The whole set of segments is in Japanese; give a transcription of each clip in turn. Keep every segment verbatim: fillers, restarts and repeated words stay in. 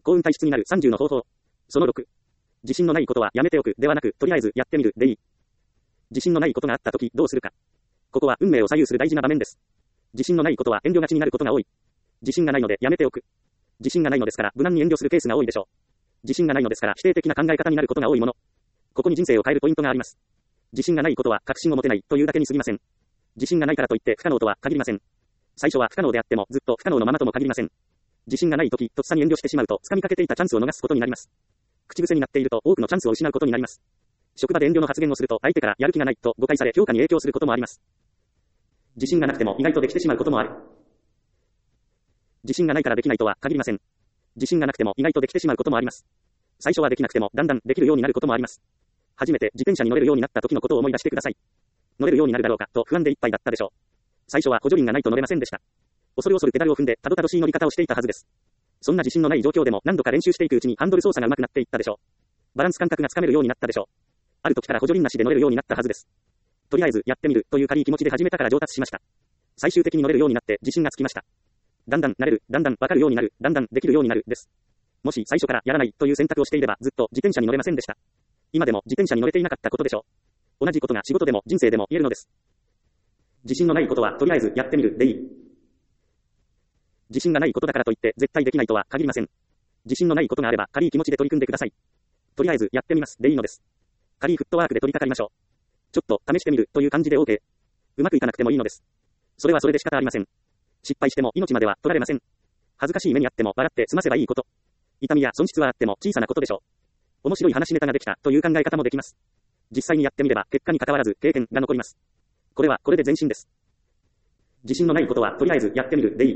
幸運体質になるさんじゅうの方法。そのろく。自信のないことはやめておくではなく、とりあえずやってみるでいい。自信のないことがあったときどうするか。ここは運命を左右する大事な場面です。自信のないことは遠慮がちになることが多い。自信がないのでやめておく。自信がないのですから無難に遠慮するケースが多いでしょう。自信がないのですから否定的な考え方になることが多いもの。ここに人生を変えるポイントがあります。自信がないことは確信を持てないというだけに過ぎません。自信がないからといって不可能とは限りません。最初は不可能であってもずっと不可能のままとも限りません。自信がないとき、とっさに遠慮してしまうと掴みかけていたチャンスを逃すことになります。口癖になっていると多くのチャンスを失うことになります。職場で遠慮の発言をすると相手からやる気がないと誤解され評価に影響することもあります。自信がなくても意外とできてしまうこともある。自信がないからできないとは限りません。自信がなくても意外とできてしまうこともあります。最初はできなくてもだんだんできるようになることもあります。初めて自転車に乗れるようになった時のことを思い出してください。乗れるようになるだろうかと不安でいっぱいだったでしょう。最初は補助輪がないと乗れませんでした。恐る恐るペダルを踏んでたどたどしい乗り方をしていたはずです。そんな自信のない状況でも何度か練習していくうちにハンドル操作が上手くなっていったでしょう。バランス感覚がつかめるようになったでしょう。ある時から補助輪なしで乗れるようになったはずです。とりあえずやってみるという軽い気持ちで始めたから上達しました。最終的に乗れるようになって自信がつきました。だんだん慣れる、だんだんわかるようになる、だんだんできるようになるです。もし最初からやらないという選択をしていればずっと自転車に乗れませんでした。今でも自転車に乗れていなかったことでしょう。同じことが仕事でも人生でも言えるのです。自信のないことはとりあえずやってみるでいい。自信がないことだからといって絶対できないとは限りません。自信のないことがあれば軽い気持ちで取り組んでください。とりあえずやってみますでいいのです。軽いフットワークで取り掛かりましょう。ちょっと試してみるという感じで OK。うまくいかなくてもいいのです。それはそれで仕方ありません。失敗しても命までは取られません。恥ずかしい目にあっても笑って済ませばいいこと。痛みや損失はあっても小さなことでしょう。面白い話ネタができたという考え方もできます。実際にやってみれば結果に関わらず経験が残ります。これはこれで前進です。自信のないことはとりあえずやってみるでいい。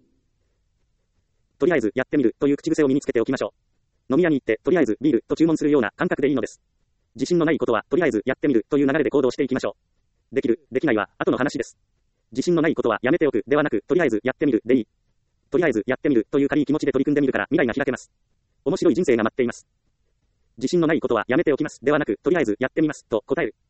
とりあえずやってみるという口癖を身につけておきましょう。飲み屋に行ってとりあえずビールと注文するような感覚でいいのです。自信のないことはとりあえずやってみるという流れで行動していきましょう。できる、できないは後の話です。自信のないことはやめておくではなくとりあえずやってみるでいい。とりあえずやってみるという軽い気持ちで取り組んでみるから未来が開けます。面白い人生が待っています。自信のないことはやめておきますではなくとりあえずやってみますと答える。